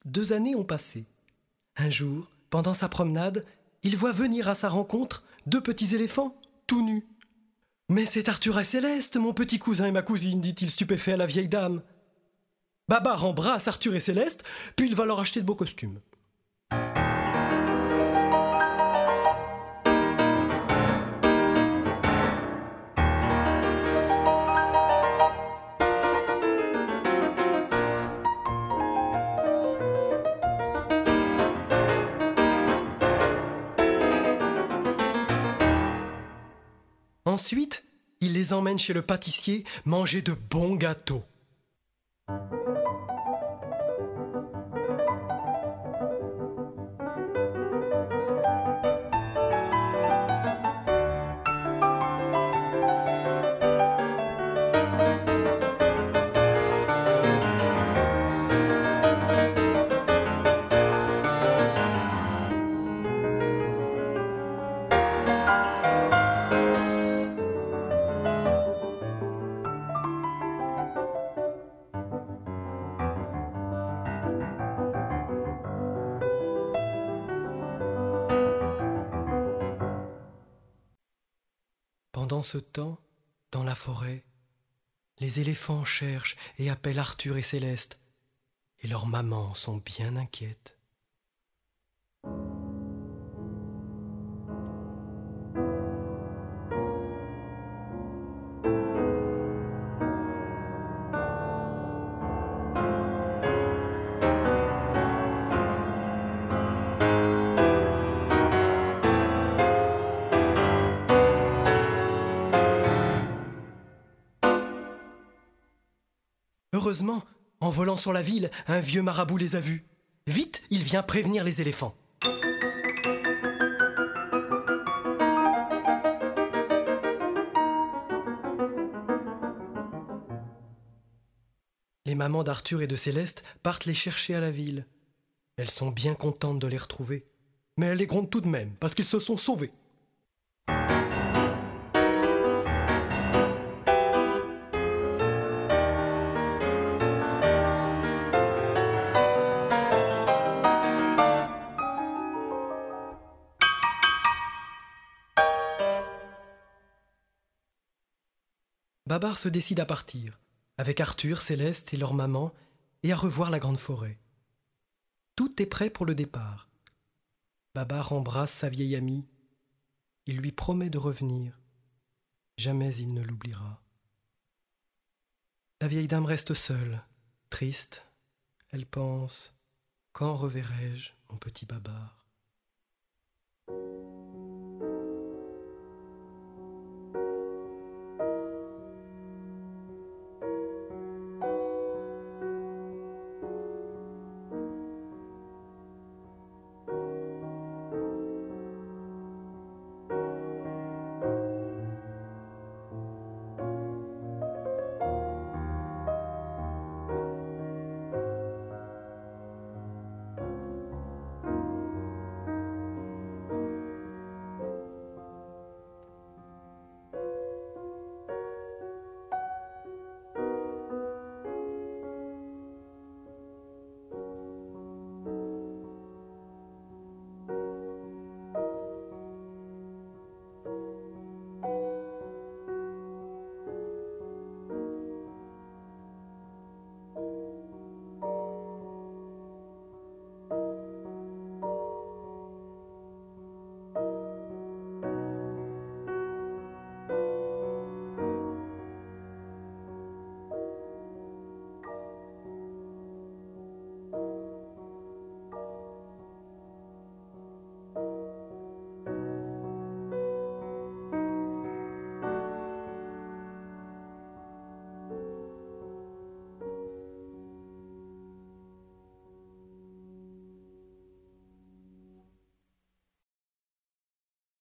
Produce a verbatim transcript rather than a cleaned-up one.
Deux années ont passé. Un jour, pendant sa promenade, il voit venir à sa rencontre deux petits éléphants, tout nus. « Mais c'est Arthur et Céleste, mon petit cousin et ma cousine, dit-il stupéfait à la vieille dame. Babar embrasse Arthur et Céleste, puis il va leur acheter de beaux costumes. Ensuite, il les emmène chez le pâtissier manger de bons gâteaux. Pendant ce temps, dans la forêt, les éléphants cherchent et appellent Arthur et Céleste, et leurs mamans sont bien inquiètes. Heureusement, en volant sur la ville, un vieux marabout les a vus. Vite, il vient prévenir les éléphants. Les mamans d'Arthur et de Céleste partent les chercher à la ville. Elles sont bien contentes de les retrouver, mais elles les grondent tout de même parce qu'ils se sont sauvés. Babar se décide à partir, avec Arthur, Céleste et leur maman, et à revoir la grande forêt. Tout est prêt pour le départ. Babar embrasse sa vieille amie. Il lui promet de revenir. Jamais il ne l'oubliera. La vieille dame reste seule, triste. Elle pense « Quand reverrai-je mon petit Babar ?»